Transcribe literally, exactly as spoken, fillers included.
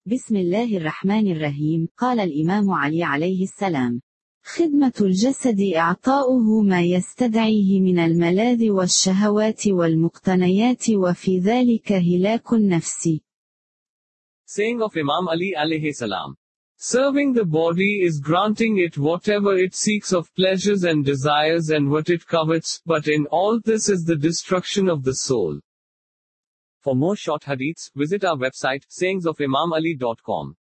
بسم الله الرحمن الرحيم. قال الإمام علي عليه السلام: خدمة الجسد إعطاؤه ما يستدعيه من الملاذ والشهوات والمقتنيات وفي ذلك هلاك النفس. Saying of Imam Ali alayhi salam. Serving the body is granting it whatever it seeks of pleasures and desires and what it covets, but in all this is the destruction of the soul. For more short hadiths, visit our website, sayings of imam ali dot com.